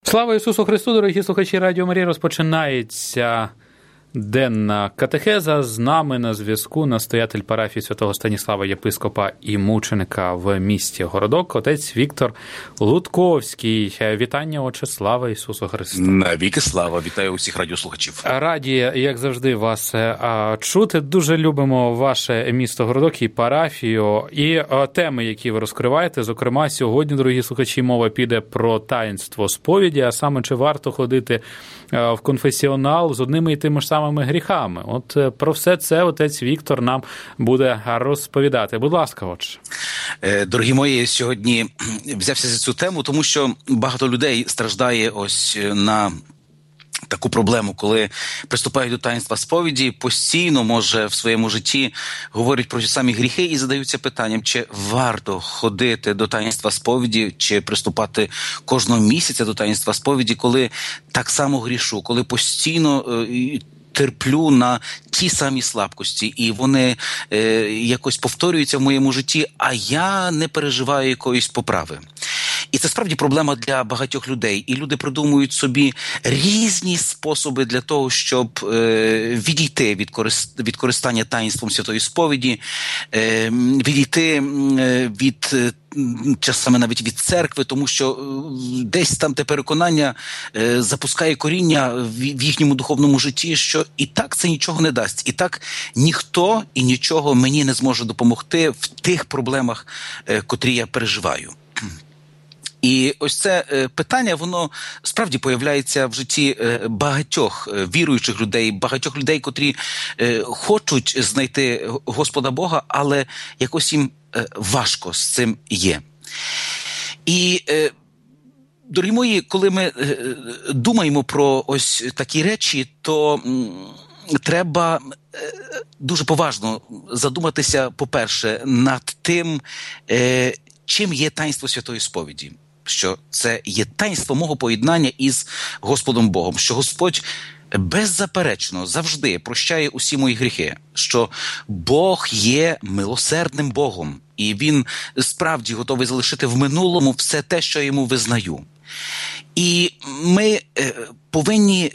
Слава Ісусу Христу, дорогі слухачі Радіо Марія, розпочинається денна катехеза. З нами на зв'язку настоятель парафії святого Станіслава Єпископа і мученика в місті Городок, отець Віктор Лутковський. Вітання, отче, слава Ісусу Христу. Навіки слава, вітаю усіх радіослухачів. Раді, як завжди, вас чути. Дуже любимо ваше місто Городок і парафію, і теми, які ви розкриваєте. Зокрема, сьогодні, дорогі слухачі, мова піде про таїнство сповіді, а саме, чи варто ходити в конфесіонал з одними і тими ж самими гріхами. От про все це отець Віктор нам буде розповідати. Будь ласка, отче. Дорогі мої, сьогодні взявся за цю тему, тому що багато людей страждає ось на таку проблему, коли приступають до таїнства сповіді, постійно, може, в своєму житті говорять про ті самі гріхи і задаються питанням, чи варто ходити до таїнства сповіді, чи приступати кожного місяця до таїнства сповіді, коли так само грішу, коли постійно терплю на ті самі слабкості, і вони якось повторюються в моєму житті, а я не переживаю якоїсь поправи. І це справді проблема для багатьох людей. І люди придумують собі різні способи для того, щоб відійти від користання таїнством святої сповіді, відійти від часами навіть від церкви, тому що десь там те переконання запускає коріння в їхньому духовному житті, що і так це нічого не дасть. І так ніхто і нічого мені не зможе допомогти в тих проблемах, котрі я переживаю. І ось це питання, воно справді появляється в житті багатьох віруючих людей, багатьох людей, котрі хочуть знайти Господа Бога, але якось їм важко з цим є. І, дорогі мої, коли ми думаємо про ось такі речі, то треба дуже поважно задуматися, по-перше, над тим, чим є таїнство святої сповіді. Що це є таїнство мого поєднання із Господом Богом, що Господь беззаперечно завжди прощає усі мої гріхи, що Бог є милосердним Богом, і Він справді готовий залишити в минулому все те, що я йому визнаю. І ми повинні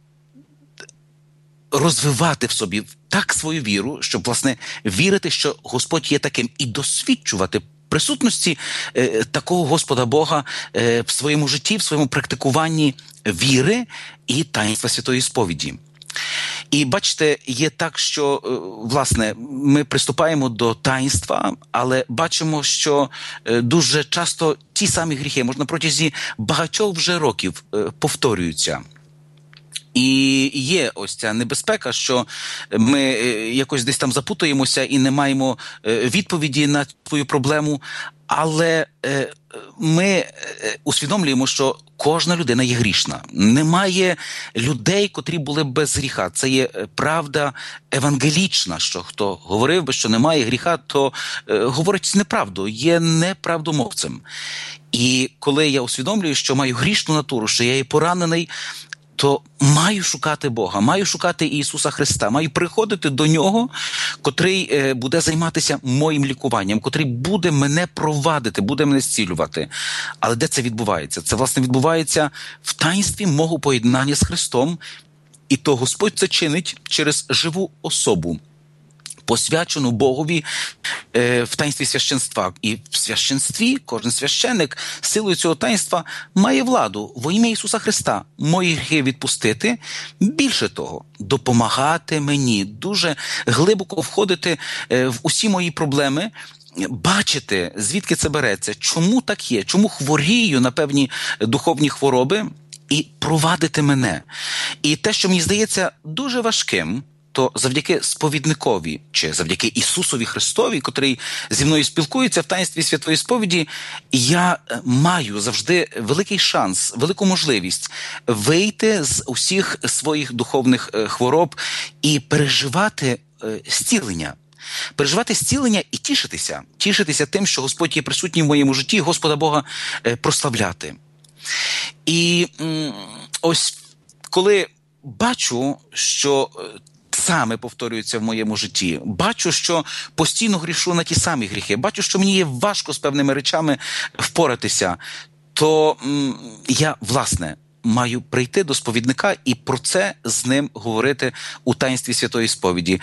розвивати в собі так свою віру, щоб, власне, вірити, що Господь є таким, і досвідчувати присутності такого Господа Бога в своєму житті, в своєму практикуванні віри і таїнства святої сповіді. І бачите, є так, що, власне, ми приступаємо до таїнства, але бачимо, що дуже часто ті самі гріхи, можна протязі багатьох вже років, повторюються. І є ось ця небезпека, що ми якось десь там запутаємося і не маємо відповіді на твою проблему, але ми усвідомлюємо, що кожна людина є грішна. Немає людей, котрі були без гріха. Це є правда евангелічна, що хто говорив би, що немає гріха, то говорить неправду, є неправдомовцем. І коли я усвідомлюю, що маю грішну натуру, що я є поранений, то маю шукати Бога, маю шукати Ісуса Христа, маю приходити до Нього, котрий буде займатися моїм лікуванням, котрий буде мене провадити, буде мене зцілювати. Але де це відбувається? Це, власне, відбувається в таїнстві мого поєднання з Христом, і то Господь це чинить через живу особу, посвячену Богові в таїнстві священства. І в священстві кожен священник силою цього таїнства має владу во ім'я Ісуса Христа мої гріхи відпустити. Більше того, допомагати мені, дуже глибоко входити в усі мої проблеми, бачити, звідки це береться, чому так є, чому хворію на певні духовні хвороби, і провадити мене. І те, що мені здається дуже важким, то завдяки сповідникові, чи завдяки Ісусові Христові, котрий зі мною спілкується в таїнстві святої сповіді, я маю завжди великий шанс, велику можливість вийти з усіх своїх духовних хвороб і переживати зцілення. Переживати зцілення і тішитися. Тішитися тим, що Господь є присутній в моєму житті, Господа Бога прославляти. І ось коли бачу, що саме повторюється в моєму житті, бачу, що постійно грішу на ті самі гріхи, бачу, що мені є важко з певними речами впоратися, то я, власне, маю прийти до сповідника і про це з ним говорити у таїнстві святої сповіді.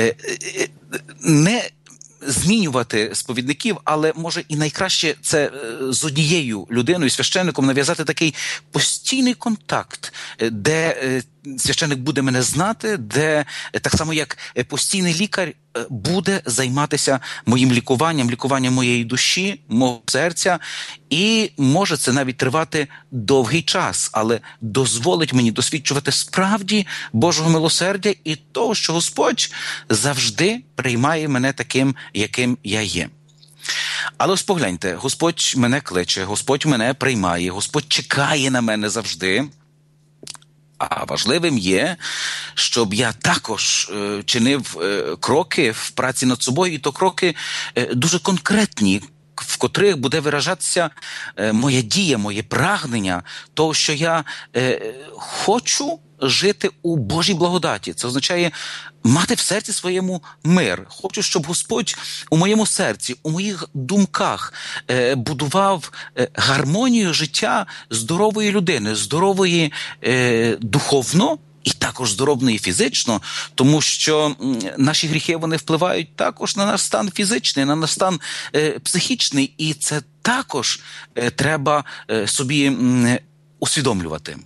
Не змінювати сповідників, але може і найкраще це з однією людиною, священником, нав'язати такий постійний контакт, де священник буде мене знати, де так само як постійний лікар буде займатися моїм лікуванням моєї душі, мого серця, і може це навіть тривати довгий час, але дозволить мені досвідчувати справді Божого милосердя і того, що Господь завжди приймає мене таким, яким я є. Але ось погляньте, Господь мене кличе, Господь мене приймає, Господь чекає на мене завжди. А важливим є, щоб я також чинив кроки в праці над собою, і то кроки дуже конкретні, в котрих буде виражатися моя дія, моє прагнення, того, що я хочу жити у Божій благодаті. Це означає мати в серці своєму мир. Хочу, щоб Господь у моєму серці, у моїх думках будував гармонію життя здорової людини, здорової духовно, і також здорової фізично, тому що наші гріхи, вони впливають також на наш стан фізичний, на наш стан психічний, і це також треба собі усвідомлювати.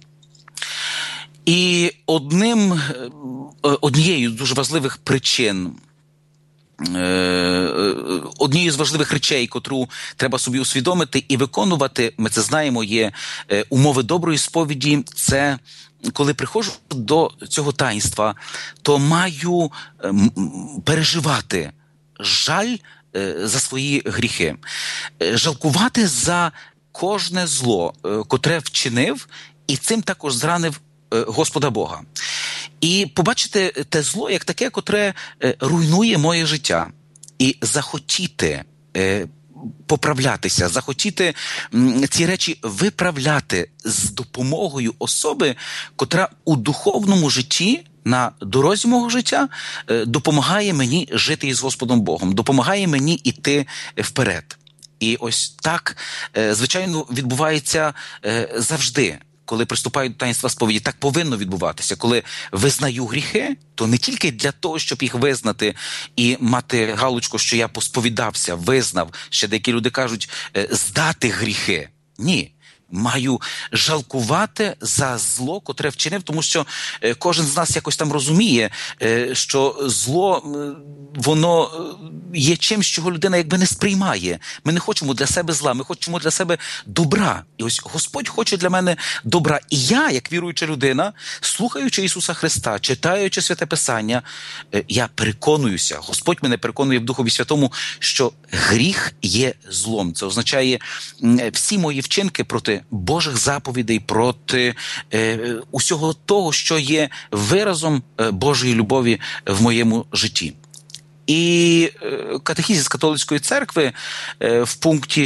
І однією з дуже важливих причин, однією з важливих речей, котру треба собі усвідомити і виконувати, ми це знаємо, є умови доброї сповіді, це коли приходжу до цього таїнства, то маю переживати жаль за свої гріхи, жалкувати за кожне зло, котре вчинив, і цим також зранив Господа Бога. І побачити те зло як таке, котре руйнує моє життя. І захотіти поправлятися, захотіти ці речі виправляти з допомогою особи, котра у духовному житті, на дорозі мого життя, допомагає мені жити із Господом Богом, допомагає мені йти вперед. І ось так, звичайно, відбувається завжди. Коли приступаю до таїнства сповіді, так повинно відбуватися. Коли визнаю гріхи, то не тільки для того, щоб їх визнати і мати галочку, що я посповідався, визнав, ще деякі люди кажуть, здати гріхи. Ні. Маю жалкувати за зло, котре вчинив, тому що кожен з нас якось там розуміє, що зло, воно є чимсь, чого людина якби не сприймає. Ми не хочемо для себе зла, ми хочемо для себе добра. І ось Господь хоче для мене добра. І я, як віруюча людина, слухаючи Ісуса Христа, читаючи Святе Писання, я переконуюся, Господь мене переконує в Духові Святому, що гріх є злом. Це означає всі мої вчинки проти Божих заповідей, проти усього того, що є виразом Божої любові в моєму житті. І катехізис католицької церкви в пункті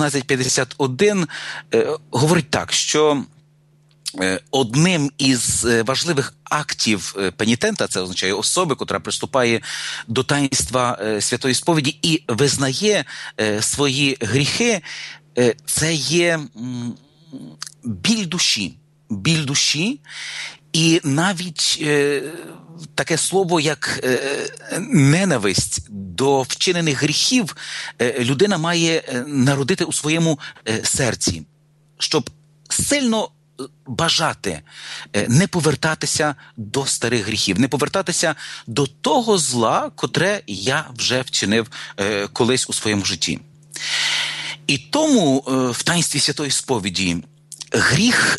1451 говорить так, що одним із важливих актів пенітента, це означає особи, котра приступає до таїнства святої сповіді і визнає свої гріхи, це є біль душі, і навіть таке слово, як ненависть до вчинених гріхів, людина має народити у своєму серці, щоб сильно бажати не повертатися до старих гріхів, не повертатися до того зла, котре я вже вчинив колись у своєму житті. І тому в таїнстві святої сповіді гріх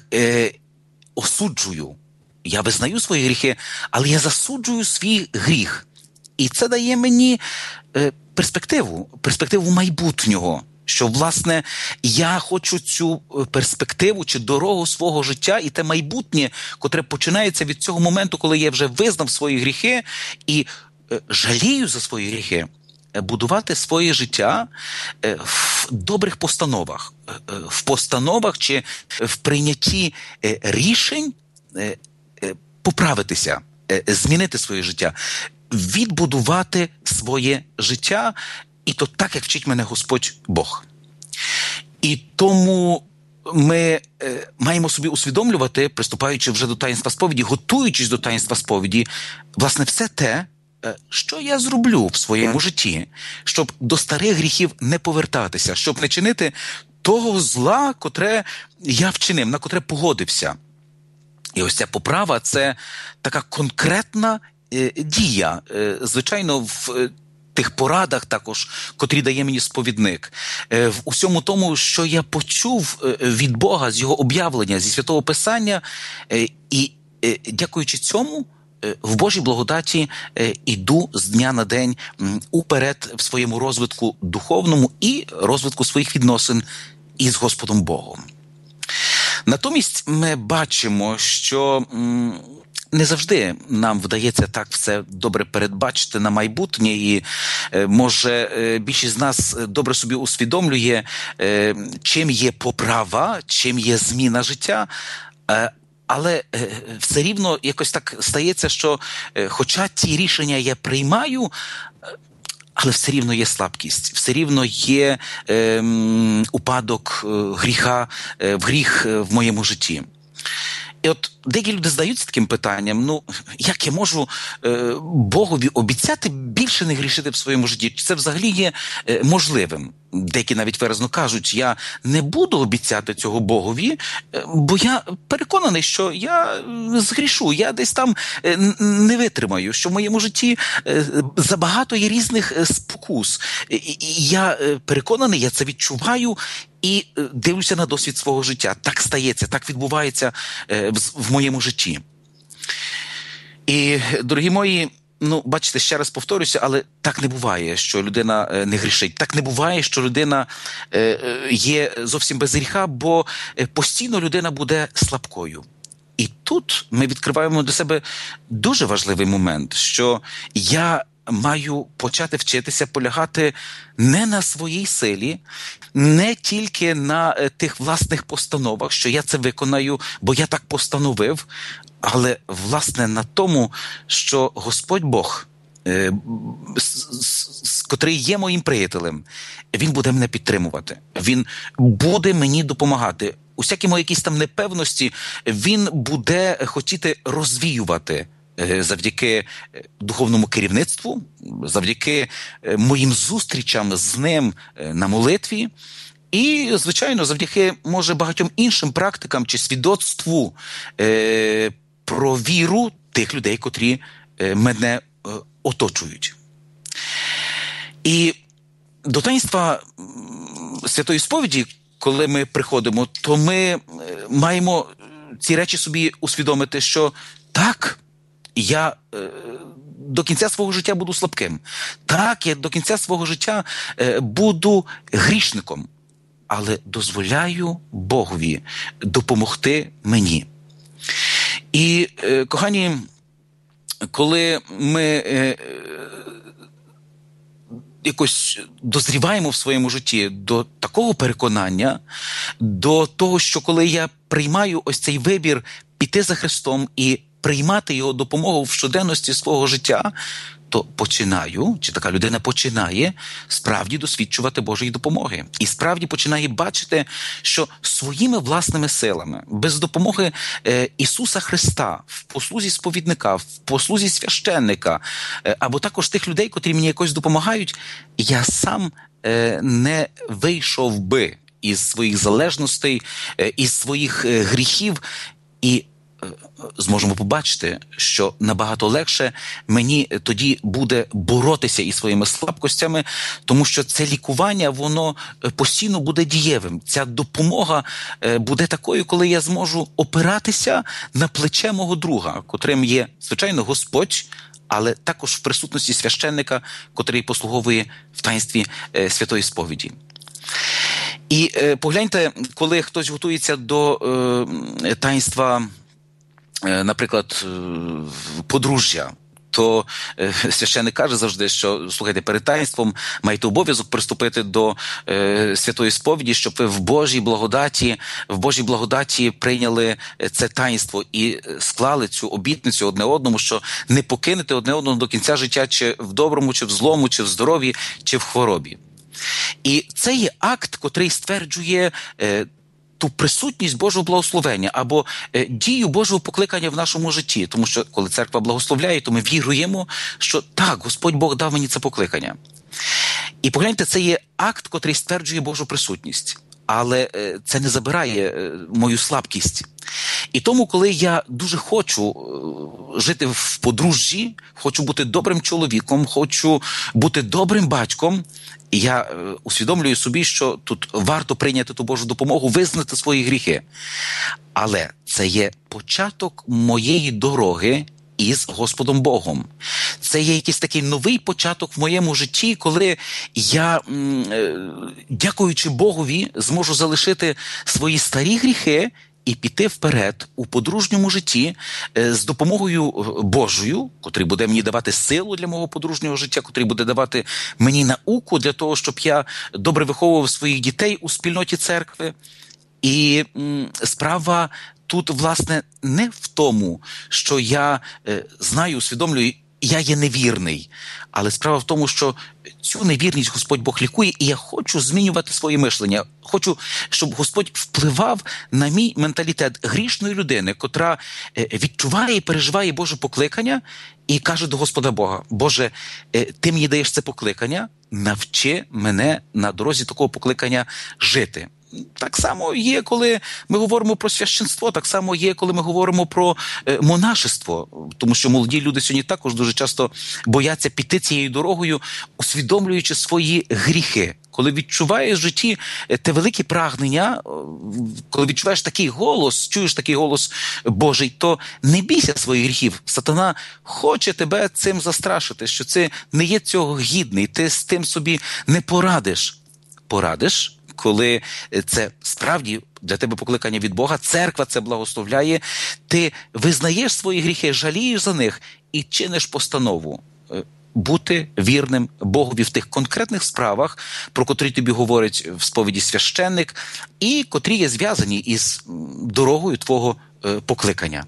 осуджую. Я визнаю свої гріхи, але я засуджую свій гріх. І це дає мені перспективу майбутнього, що, власне, я хочу цю перспективу чи дорогу свого життя і те майбутнє, котре починається від цього моменту, коли я вже визнав свої гріхи і жалію за свої гріхи, будувати своє життя в добрих постановах, в постановах чи в прийнятті рішень поправитися, змінити своє життя, відбудувати своє життя, і то так, як вчить мене Господь Бог. І тому ми маємо собі усвідомлювати, приступаючи вже до таїнства сповіді, готуючись до таїнства сповіді, власне, все те, що я зроблю в своєму житті, щоб до старих гріхів не повертатися, щоб не чинити того зла, котре я вчинив, на котре погодився. І ось ця поправа – це така конкретна дія. Звичайно, в тих порадах також, котрі дає мені сповідник, в усьому тому, що я почув від Бога, з Його об'явлення, зі Святого Писання, і дякуючи цьому, в Божій благодаті іду з дня на день уперед в своєму розвитку духовному і розвитку своїх відносин із Господом Богом. Натомість ми бачимо, що не завжди нам вдається так все добре передбачити на майбутнє, і може більшість з нас добре собі усвідомлює, чим є поправа, чим є зміна життя, але все рівно якось так стається, що хоча ці рішення я приймаю, але все рівно є слабкість, все рівно є упадок гріха, в гріх в моєму житті. І от деякі люди задаються таким питанням, як я можу Богові обіцяти більше не грішити в своєму житті? Чи це взагалі є можливим? Деякі навіть виразно кажуть, я не буду обіцяти цього Богові, бо я переконаний, що я згрішу, я десь там не витримаю, що в моєму житті забагато є різних спокус. І я переконаний, я це відчуваю і дивлюся на досвід свого життя. Так стається, так відбувається в моєму житті. І, дорогі мої, бачите, ще раз повторюся, але так не буває, що людина не грішить. Так не буває, що людина є зовсім без гріха, бо постійно людина буде слабкою. І тут ми відкриваємо для себе дуже важливий момент, що я маю почати вчитися полягати не на своїй силі, не тільки на тих власних постановах, що я це виконаю, бо я так постановив, але, власне, на тому, що Господь Бог, котрий є моїм приятелем, Він буде мене підтримувати, Він буде мені допомагати. Усякі мої якісь там непевності Він буде хотіти розвіювати завдяки духовному керівництву, завдяки моїм зустрічам з Ним на молитві і, звичайно, завдяки, може, багатьом іншим практикам чи свідоцтву про віру тих людей, котрі мене оточують. І до таїнства святої сповіді, коли ми приходимо, то ми маємо ці речі собі усвідомити, що так, я до кінця свого життя буду слабким. Так, я до кінця свого життя буду грішником. Але дозволяю Богові допомогти мені. І, кохані, коли ми якось дозріваємо в своєму житті до такого переконання, до того, що коли я приймаю ось цей вибір піти за Христом і приймати Його допомогу в щоденності свого життя, то починаю, чи така людина починає справді досвідчувати Божої допомоги. І справді починає бачити, що своїми власними силами, без допомоги Ісуса Христа, в послузі сповідника, в послузі священника, або також тих людей, котрі мені якось допомагають, я сам не вийшов би із своїх залежностей, із своїх гріхів, і зможемо побачити, що набагато легше мені тоді буде боротися із своїми слабкостями, тому що це лікування, воно постійно буде дієвим. Ця допомога буде такою, коли я зможу опиратися на плече мого друга, котрим є, звичайно, Господь, але також в присутності священника, котрий послуговує в таїнстві святої сповіді. І погляньте, коли хтось готується до таїнства, наприклад, подружжя, то священник каже завжди, що, слухайте, перед таїнством маєте обов'язок приступити до святої сповіді, щоб ви в Божій благодаті прийняли це таїнство і склали цю обітницю одне одному, що не покинете одне одного до кінця життя, чи в доброму, чи в злому, чи в здоров'ї, чи в хворобі. І це є акт, котрий стверджує ту присутність Божого благословення або дію Божого покликання в нашому житті. Тому що, коли церква благословляє, то ми віруємо, що так, Господь Бог дав мені це покликання. І погляньте, це є акт, котрий стверджує Божу присутність. Але це не забирає мою слабкість. І тому, коли я дуже хочу жити в подружжі, хочу бути добрим чоловіком, хочу бути добрим батьком, я усвідомлюю собі, що тут варто прийняти ту Божу допомогу, визнати свої гріхи. Але це є початок моєї дороги із Господом Богом. Це є якийсь такий новий початок в моєму житті, коли я, дякуючи Богові, зможу залишити свої старі гріхи і піти вперед у подружньому житті з допомогою Божою, котрий буде мені давати силу для мого подружнього життя, котрий буде давати мені науку для того, щоб я добре виховував своїх дітей у спільноті церкви. І справа тут, власне, не в тому, що я знаю, усвідомлюю, я є невірний. Але справа в тому, що цю невірність Господь Бог лікує, і я хочу змінювати своє мишлення. Хочу, щоб Господь впливав на мій менталітет грішної людини, котра відчуває і переживає Боже покликання і каже до Господа Бога: Боже, Ти мені даєш це покликання, навчи мене на дорозі такого покликання жити. Так само є, коли ми говоримо про священство, так само є, коли ми говоримо про монашество. Тому що молоді люди сьогодні також дуже часто бояться піти цією дорогою, усвідомлюючи свої гріхи. Коли відчуваєш в житті те велике прагнення, коли відчуваєш такий голос, чуєш такий голос Божий, то не бійся своїх гріхів. Сатана хоче тебе цим застрашити, що це не є цього гідний, ти з тим собі не порадиш. Порадиш, коли це справді для тебе покликання від Бога, церква це благословляє, ти визнаєш свої гріхи, жалієш за них і чиниш постанову бути вірним Богові в тих конкретних справах, про котрі тобі говорить в сповіді священник, і котрі є зв'язані із дорогою твого покликання.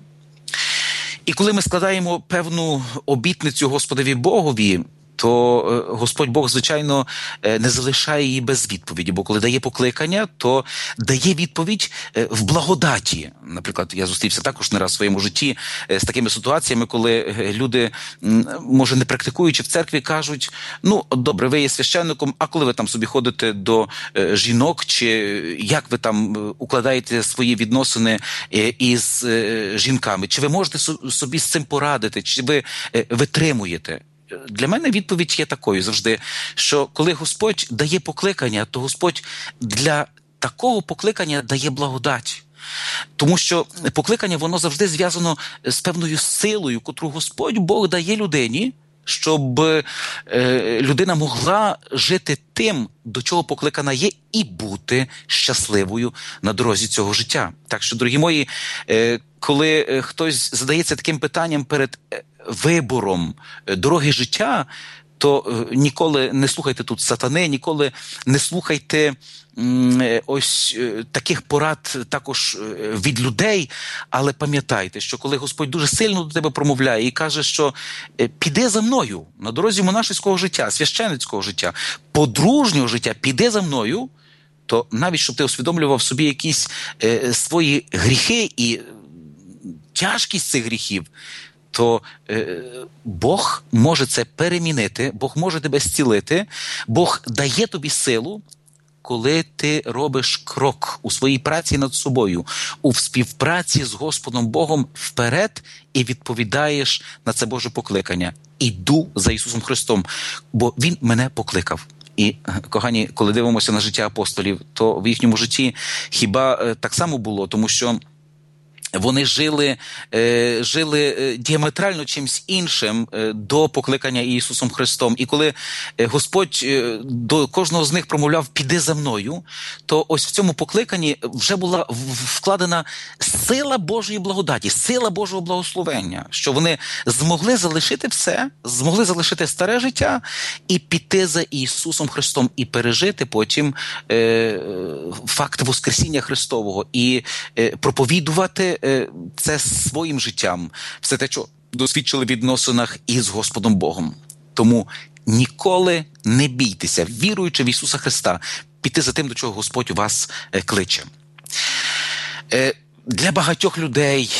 І коли ми складаємо певну обітницю Господові Богові, то Господь Бог, звичайно, не залишає її без відповіді, бо коли дає покликання, то дає відповідь в благодаті. Наприклад, я зустрівся також не раз в своєму житті з такими ситуаціями, коли люди, може, не практикуючи в церкві, кажуть: ну, добре, ви є священником, а коли ви там собі ходите до жінок, чи як ви там укладаєте свої відносини із жінками, чи ви можете собі з цим порадити, чи ви витримуєте? Для мене відповідь є такою завжди, що коли Господь дає покликання, то Господь для такого покликання дає благодать. Тому що покликання, воно завжди зв'язано з певною силою, котру Господь Бог дає людині, щоб людина могла жити тим, до чого покликана є, і бути щасливою на дорозі цього життя. Так що, дорогі мої, коли хтось задається таким питанням перед вибором дороги життя, то ніколи не слухайте тут сатани, ніколи не слухайте ось таких порад також від людей, але пам'ятайте, що коли Господь дуже сильно до тебе промовляє і каже, що піди за мною на дорозі монашеського життя, священницького життя, подружнього життя, піди за мною, то навіть щоб ти усвідомлював собі якісь свої гріхи і тяжкість цих гріхів, то Бог може це перемінити, Бог може тебе зцілити, Бог дає тобі силу, коли ти робиш крок у своїй праці над собою, у співпраці з Господом Богом вперед і відповідаєш на це Боже покликання. Іду за Ісусом Христом, бо Він мене покликав. І, кохані, коли дивимося на життя апостолів, то в їхньому житті хіба так само було, тому що вони жили діаметрально чимсь іншим до покликання Ісусом Христом. І коли Господь до кожного з них промовляв «піди за мною», то ось в цьому покликанні вже була вкладена сила Божої благодаті, сила Божого благословення, що вони змогли залишити все, змогли залишити старе життя і піти за Ісусом Христом і пережити потім факт Воскресіння Христового і проповідувати це своїм життям, все те, що досвідчили в відносинах із Господом Богом. Тому ніколи не бійтеся, віруючи в Ісуса Христа, піти за тим, до чого Господь вас кличе. Для багатьох людей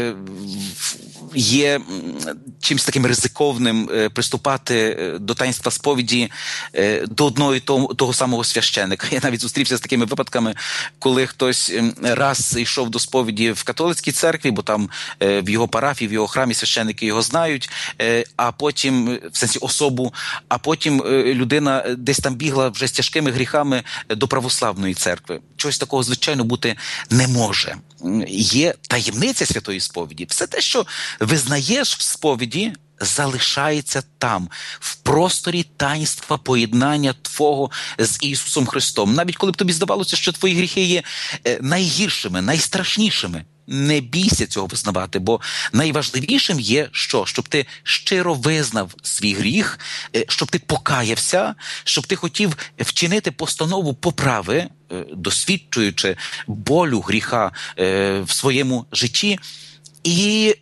є чимось таким ризиковним приступати до таїнства сповіді до одного і того самого священика. Я навіть зустрівся з такими випадками, коли хтось раз йшов до сповіді в католицькій церкві, бо там в його парафії, в його храмі священики його знають, а потім, в сенсі особу, а потім людина десь там бігла вже з тяжкими гріхами до православної церкви. Чогось такого, звичайно, бути не може. Є таємниця святої сповіді. Все те, що визнаєш в сповіді, залишається там, в просторі таїнства поєднання Твого з Ісусом Христом. Навіть коли б тобі здавалося, що твої гріхи є найгіршими, найстрашнішими, не бійся цього визнавати, бо найважливішим є що? Щоб ти щиро визнав свій гріх, щоб ти покаявся, щоб ти хотів вчинити постанову поправи, досвідчуючи болю гріха в своєму житті. І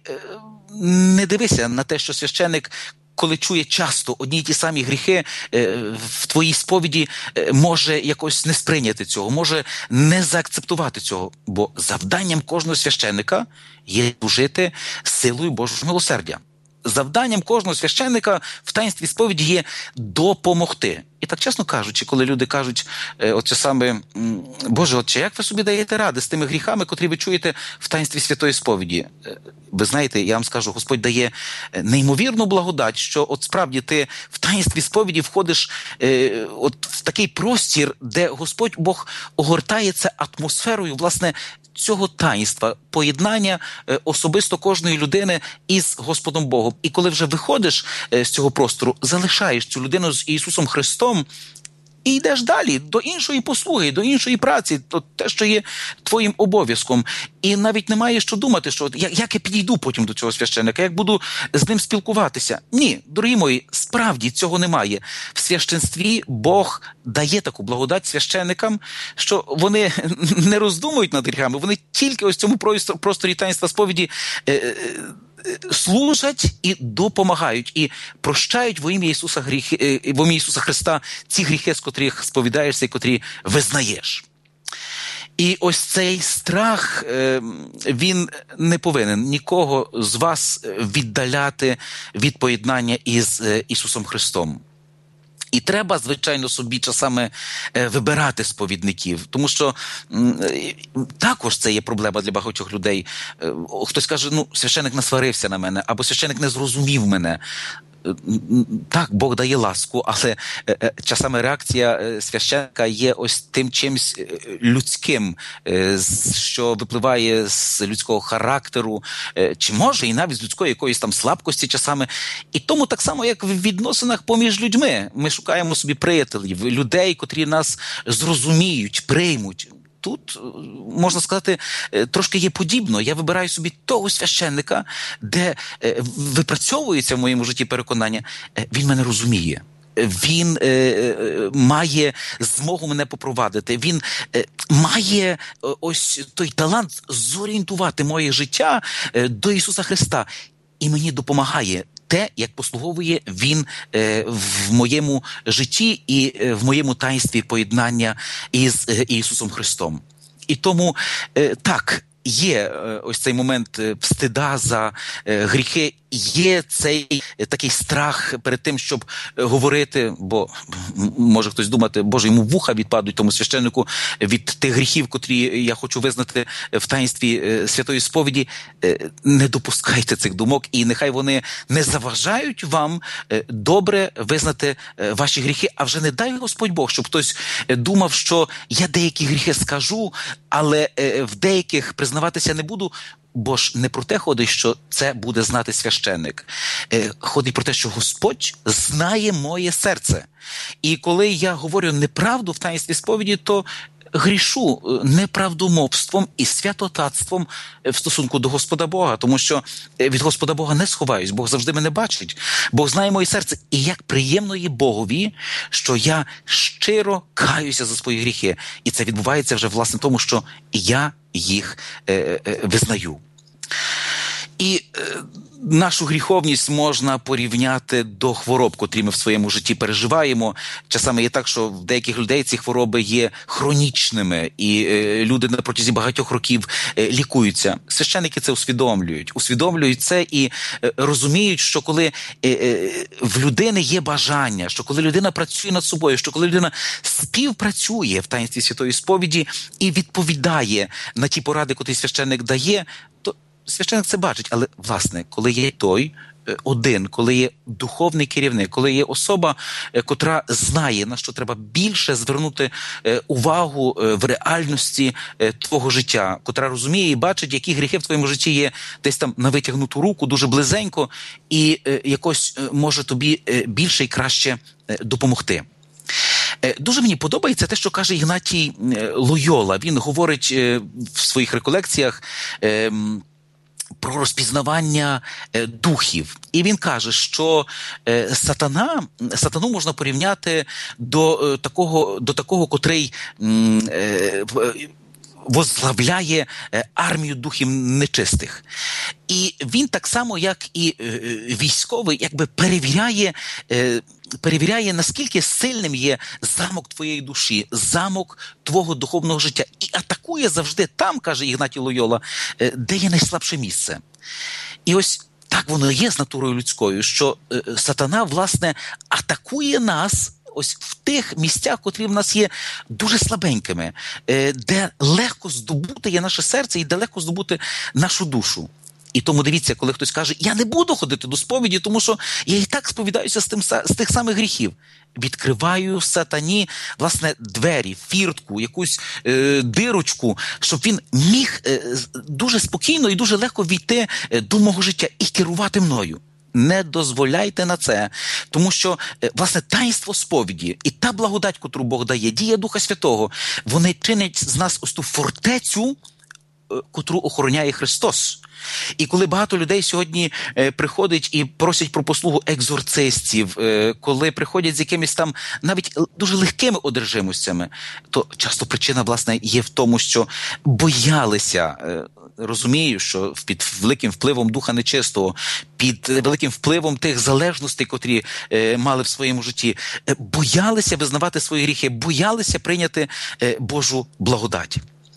не дивися на те, що священик, коли чує часто одні й ті самі гріхи в твоїй сповіді, може якось не сприйняти цього, може не заакцептувати цього. Бо завданням кожного священика є служити силою Божого милосердя. Завданням кожного священника в таїнстві сповіді є допомогти. І так, чесно кажучи, коли люди кажуть, оце саме, Боже, Отче, як ви собі даєте ради з тими гріхами, котрі ви чуєте в таїнстві святої сповіді? Ви знаєте, я вам скажу, Господь дає неймовірну благодать, що от справді ти в таїнстві сповіді входиш от в такий простір, де Господь Бог огортає це атмосферою, власне, цього таїнства, поєднання особисто кожної людини із Господом Богом. І коли вже виходиш з цього простору, залишаєш цю людину з Ісусом Христом і йдеш далі до іншої послуги, до іншої праці, то те, що є твоїм обов'язком. І навіть немає що думати, що як я підійду потім до цього священника, як буду з ним спілкуватися. Ні, дорогі мої, справді цього немає. В священстві Бог дає таку благодать священикам, що вони не роздумують над гріхами, вони тільки ось в цьому просторі таїнства сповіді служать і допомагають, і прощають во ім'я Ісуса Христа ці гріхи, з котрих сповідаєшся і котрі визнаєш. І ось цей страх, він не повинен нікого з вас віддаляти від поєднання із Ісусом Христом. І треба, звичайно, собі часами вибирати сповідників, тому що також це є проблема для багатьох людей. Хтось каже, священик насварився на мене, або священик не зрозумів мене. Так, Бог дає ласку, але часами реакція священика є ось тим чимсь людським, що випливає з людського характеру, чи може і навіть з людської якоїсь там слабкості часами. І тому так само, як в відносинах поміж людьми. Ми шукаємо собі приятелів, людей, котрі нас зрозуміють, приймуть. Тут, можна сказати, трошки є подібно. Я вибираю собі того священника, де випрацьовується в моєму житті переконання, він мене розуміє. Він має змогу мене попровадити. Він має ось той талант зорієнтувати моє життя до Ісуса Христа. І мені допомагає те, як послуговує Він в моєму житті і в моєму таїнстві поєднання із Ісусом Христом. І тому так, є ось цей момент встида за гріхи, є цей такий страх перед тим, щоб говорити, бо може хтось думати, Боже, йому вуха відпадуть тому священнику від тих гріхів, котрі я хочу визнати в таїнстві святої сповіді. Не допускайте цих думок, і нехай вони не заважають вам добре визнати ваші гріхи, а вже не дай Господь Бог, щоб хтось думав, що я деякі гріхи скажу, але в деяких признаватися не буду. Бо ж не про те ходить, що це буде знати священник. Ходить про те, що Господь знає моє серце. І коли я говорю неправду в таїнстві сповіді, то грішу неправдомовством і святотатством в стосунку до Господа Бога, тому що від Господа Бога не сховаюсь, Бог завжди мене бачить, Бог знає моє серце. І як приємно є Богові, що я щиро каюся за свої гріхи. І це відбувається вже, власне, тому, що я їх визнаю. І нашу гріховність можна порівняти до хвороб, котрі ми в своєму житті переживаємо. Часами є так, що в деяких людей ці хвороби є хронічними, і люди на протязі багатьох років лікуються. Священники це усвідомлюють це і розуміють, що коли в людини є бажання, що коли людина працює над собою, що коли людина співпрацює в таїнстві святої сповіді і відповідає на ті поради, котрі священник дає, то священник це бачить. Але, власне, коли є той один, коли є духовний керівник, коли є особа, котра знає, на що треба більше звернути увагу в реальності твого життя, котра розуміє і бачить, які гріхи в твоєму житті є десь там на витягнуту руку, дуже близенько, і якось може тобі більше і краще допомогти. Дуже мені подобається те, що каже Ігнатій Лойола. Він говорить в своїх реколекціях про розпізнавання духів. І він каже, що сатану можна порівняти до такого, котрий возглавляє армію духів нечистих. І він так само, як і військовий, якби перевіряє, наскільки сильним є замок твоєї душі, замок твого духовного життя. І атакує завжди там, каже Ігнатій Лойола, де є найслабше місце. І ось так воно є з натурою людською, що сатана, власне, атакує нас ось в тих місцях, котрі в нас є дуже слабенькими, де легко здобути є наше серце і де легко здобути нашу душу. І тому дивіться, коли хтось каже, я не буду ходити до сповіді, тому що я і так сповідаюся з тих самих гріхів. Відкриваю сатані, власне, двері, фіртку, якусь дирочку, щоб він міг дуже спокійно і дуже легко війти до мого життя і керувати мною. Не дозволяйте на це, тому що, власне, таїнство сповіді і та благодать, котру Бог дає, дія Духа Святого, вони чинять з нас ось ту фортецю, котру охороняє Христос. І коли багато людей сьогодні приходять і просять про послугу екзорцистів, коли приходять з якимись там навіть дуже легкими одержимостями, то часто причина, власне, є в тому, що боялися, розумію, що під великим впливом Духа Нечистого, під великим впливом тих залежностей, котрі мали в своєму житті, боялися визнавати свої гріхи, боялися прийняти Божу благодать.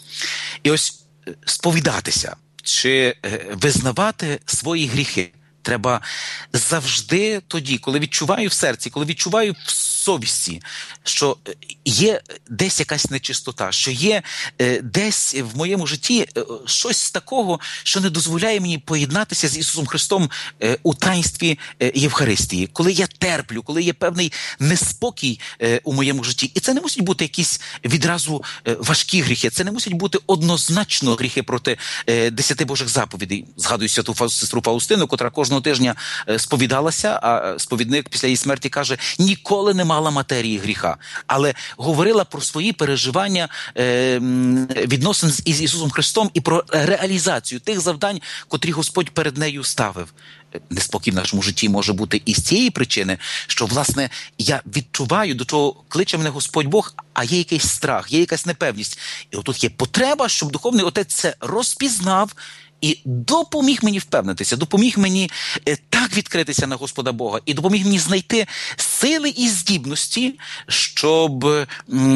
І ось сповідатися чи визнавати свої гріхи треба завжди тоді, коли відчуваю в серці, коли відчуваю в совісті, що є десь якась нечистота, що є десь в моєму житті щось такого, що не дозволяє мені поєднатися з Ісусом Христом у таїнстві Євхаристії. Коли я терплю, коли є певний неспокій у моєму житті. І це не мусить бути якісь відразу важкі гріхи, це не мусить бути однозначно гріхи проти 10 Божих заповідей. Згадую святу сестру Фаустину, котра кожного тижня сповідалася, а сповідник після її смерті каже, ніколи не мала матерії гріха, але говорила про свої переживання відносин із Ісусом Христом і про реалізацію тих завдань, котрі Господь перед нею ставив. Неспокій в нашому житті може бути і з цієї причини, що, власне, я відчуваю, до чого кличе мене Господь Бог, а є якийсь страх, є якась непевність. І отут є потреба, щоб Духовний Отець це розпізнав і допоміг мені впевнитися, допоміг мені так відкритися на Господа Бога і допоміг мені знайти сили і здібності, щоб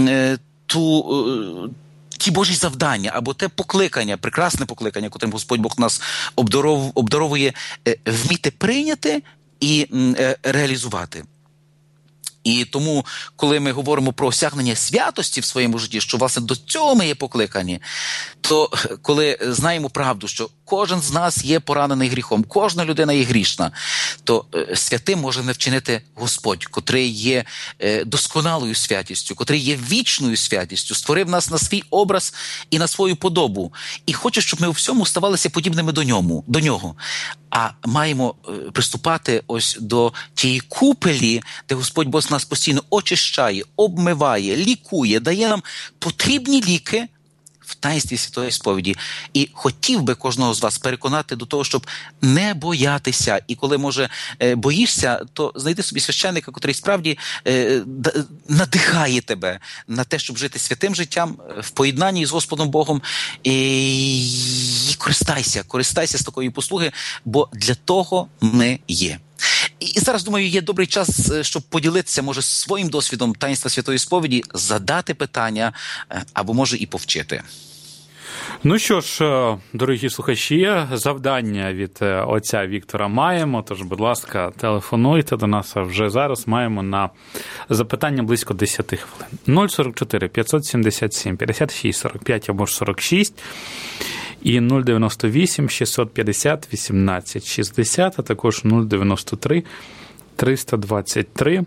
ті Божі завдання або те покликання, прекрасне покликання, котрим Господь Бог нас обдаровує, вміти прийняти і реалізувати. І тому, коли ми говоримо про осягнення святості в своєму житті, що, власне, до цього ми є покликані, то коли знаємо правду, що кожен з нас є поранений гріхом, кожна людина є грішна, то святим може не вчинити Господь, котрий є досконалою святістю, котрий є вічною святістю, створив нас на свій образ і на свою подобу. І хоче, щоб ми у всьому ставалися подібними до нього. А маємо приступати ось до тієї купелі, де Господь Бог нас постійно очищає, обмиває, лікує, дає нам потрібні ліки в таїнстві святої сповіді. І хотів би кожного з вас переконати до того, щоб не боятися. І коли, може, боїшся, то знайди собі священника, котрий справді надихає тебе на те, щоб жити святим життям в поєднанні з Господом Богом. І користайся з такої послуги, бо для того ми є. І зараз, думаю, є добрий час, щоб поділитися, може, своїм досвідом таїнства святої сповіді, задати питання, або, може, і повчити. Ну що ж, дорогі слухачі, завдання від отця Віктора маємо, тож, будь ласка, телефонуйте до нас, а вже зараз маємо на запитання близько 10 хвилин. 044 577 56 45 або ж 46 і 098 650 18 60, а також 093 323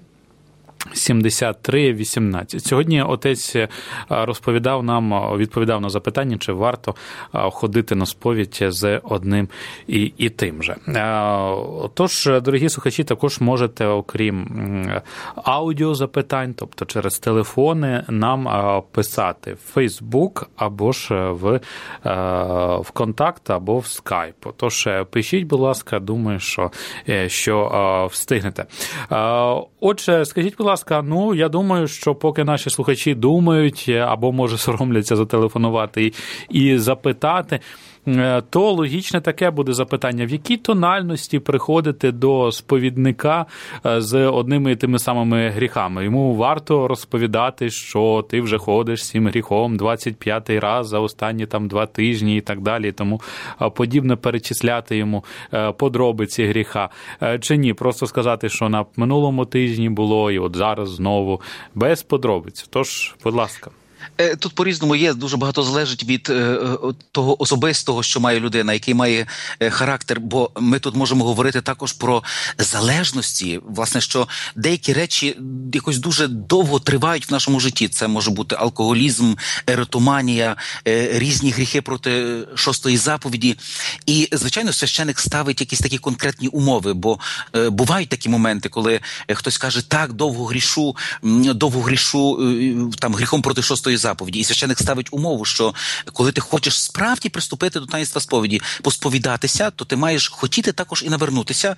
73-18. Сьогодні отець відповідав на запитання, чи варто ходити на сповідь з одним і тим же. Тож, дорогі слухачі, також можете, окрім аудіозапитань, тобто через телефони, нам писати в Facebook або ж в ВКонтакт або в Skype. Тож, пишіть, будь ласка, думаю, що встигнете. Отже, скажіть, будь ласка, я думаю, що поки наші слухачі думають, або, може, соромляться зателефонувати і запитати, то логічне таке буде запитання, в якій тональності приходити до сповідника з одними і тими самими гріхами. Йому варто розповідати, що ти вже ходиш з цим гріхом 25-й раз за останні 2 тижні і так далі, тому подібне перечисляти йому подробиці гріха. Чи ні, просто сказати, що на минулому тижні було і от зараз знову, без подробиць. Тож, будь ласка. Тут по-різному є, дуже багато залежить від того особистого, що має людина, який має характер, бо ми тут можемо говорити також про залежності, власне, що деякі речі якось дуже довго тривають в нашому житті. Це може бути алкоголізм, еротоманія, різні гріхи проти 6-ї заповіді. І, звичайно, священик ставить якісь такі конкретні умови, бо бувають такі моменти, коли хтось каже, так, довго грішу там, гріхом проти 6-ї заповіді. І священик ставить умову, що коли ти хочеш справді приступити до таїнства сповіді, посповідатися, то ти маєш хотіти також і навернутися.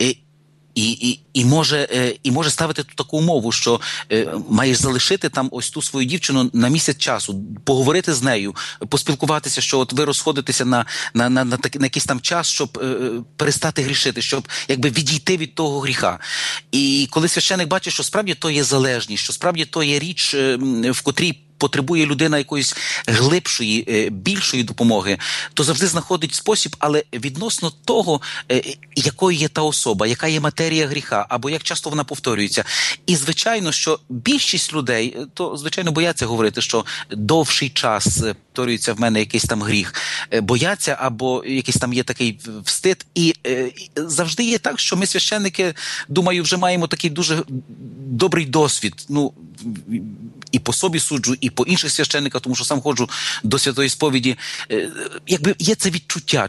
І може ставити ту таку умову, що маєш залишити там ось ту свою дівчину на місяць часу, поговорити з нею, поспілкуватися, що от ви розходитеся на якийсь там час, щоб перестати грішити, щоб якби відійти від того гріха. І коли священик бачить, що справді то є залежність, що справді то є річ, в котрій потребує людина якоїсь глибшої, більшої допомоги, то завжди знаходить спосіб, але відносно того, якою є та особа, яка є матерія гріха, або як часто вона повторюється. І, звичайно, що більшість людей, то, звичайно, бояться говорити, що довший час повторюється в мене якийсь там гріх. Бояться, або якийсь там є такий встид. І завжди є так, що ми, священники, думаю, вже маємо такий дуже добрий досвід. І по собі суджу, і по інших священниках, тому що сам ходжу до святої сповіді. Якби є це відчуття,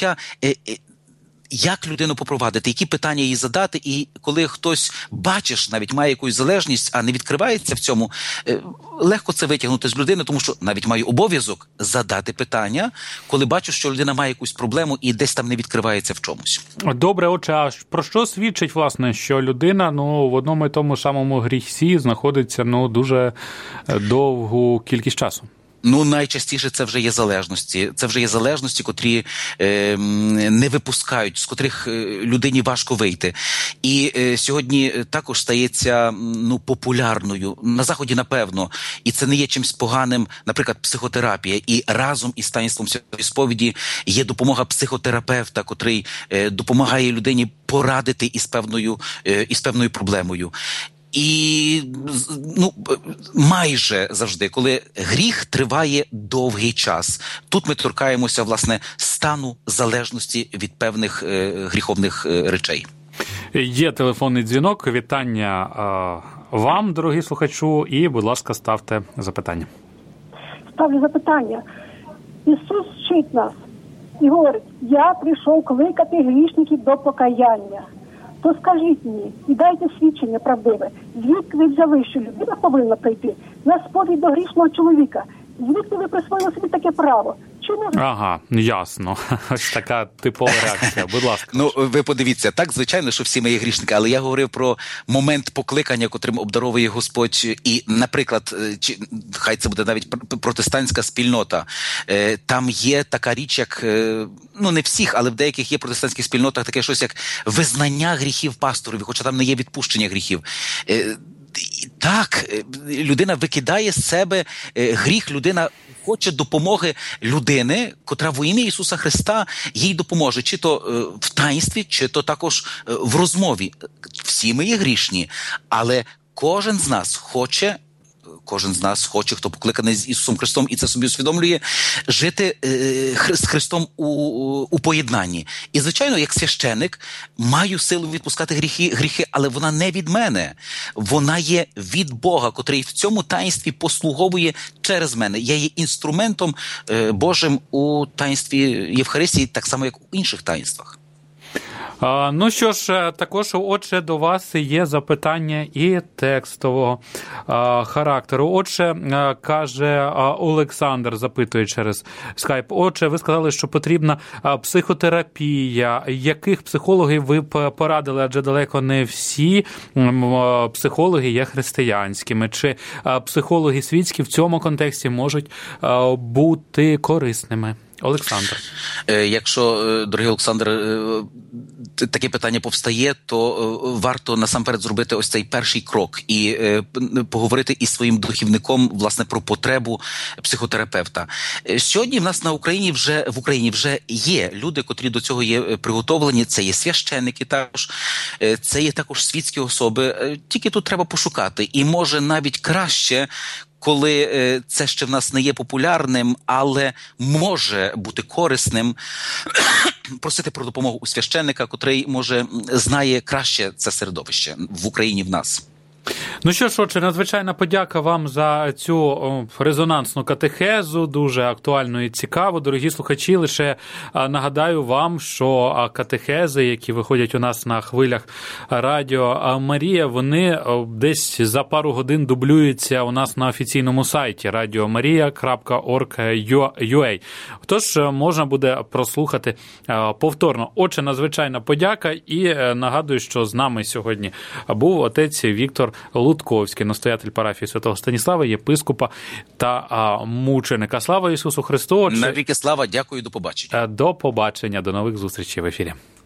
як людину попровадити, які питання їй задати, і коли хтось, бачиш, навіть має якусь залежність, а не відкривається в цьому, легко це витягнути з людини, тому що навіть маю обов'язок задати питання, коли бачу, що людина має якусь проблему і десь там не відкривається в чомусь. Добре, отже, а про що свідчить, власне, що людина в одному і тому самому грісі знаходиться дуже довгу кількість часу? Найчастіше це вже є залежності. Це вже є залежності, котрі не випускають, з котрих людині важко вийти. І сьогодні також стається популярною. На Заході, напевно, і це не є чимось поганим, наприклад, психотерапія. І разом із таїнством святої сповіді є допомога психотерапевта, котрий допомагає людині порадити із певною проблемою. І майже завжди, коли гріх триває довгий час, тут ми торкаємося, власне, стану залежності від певних гріховних речей. Є телефонний дзвінок. Вітання вам, дорогі слухачу, і, будь ласка, ставте запитання. Ставлю запитання. Ісус вчить нас і говорить, я прийшов кликати грішників до покаяння. То скажіть мені і дайте свідчення правдиве, звідки ви взяли, що людина повинна прийти на сповідь до грішного чоловіка, Звідки ви присвоїли собі таке право? Ага, ясно. Ось така типова реакція. Будь ласка. Ну, ви подивіться, так, звичайно, що всі ми є грішники, але я говорив про момент покликання, котрим обдаровує Господь. І, наприклад, хай це буде навіть протестантська спільнота. Там є така річ, як, ну, не всіх, але в деяких є протестантських спільнотах таке щось, як визнання гріхів пасторові, хоча там не є відпущення гріхів. Так, людина викидає з себе гріх, людина хоче допомоги людини, котра во ім'я Ісуса Христа їй допоможе, чи то в таїнстві, чи то також в розмові. Всі ми є грішні, але кожен з нас хоче, хто покликаний з Ісусом Христом і це собі усвідомлює, жити з Христом у поєднанні. І, звичайно, як священик, маю силу відпускати гріхи, але вона не від мене. Вона є від Бога, котрий в цьому таїнстві послуговує через мене. Я є інструментом Божим у таїнстві Євхаристії, так само, як у інших таїнствах. Ну що ж, також, отже, до вас є запитання і текстового характеру. Отже, каже Олександр, запитує через скайп. Отже, ви сказали, що потрібна психотерапія. Яких психологів ви порадили? Адже далеко не всі психологи є християнськими. Чи психологи світські в цьому контексті можуть бути корисними? Олександр. Якщо, дорогий Олександр, таке питання повстає, то варто насамперед зробити ось цей перший крок і поговорити із своїм духовником, власне, про потребу психотерапевта. Сьогодні в нас в Україні вже є люди, котрі до цього є приготовлені. Це є священники також, це є також світські особи. Тільки тут треба пошукати. І може навіть краще, коли це ще в нас не є популярним, але може бути корисним, просити про допомогу у священника, котрий, може, знає краще це середовище в Україні в нас. Ну що ж, отже, надзвичайна подяка вам за цю резонансну катехезу, дуже актуальну і цікаву. Дорогі слухачі, лише нагадаю вам, що катехези, які виходять у нас на хвилях Радіо Марія, вони десь за пару годин дублюються у нас на офіційному сайті radiomaria.org.ua. Тож можна буде прослухати повторно. Отже, надзвичайна подяка і нагадую, що з нами сьогодні був отець Віктор Лутковський, настоятель парафії Святого Станіслава, єпископа та мученика. Слава Ісусу Христу! Навіки слава, дякую, до побачення. До побачення, до нових зустрічей в ефірі.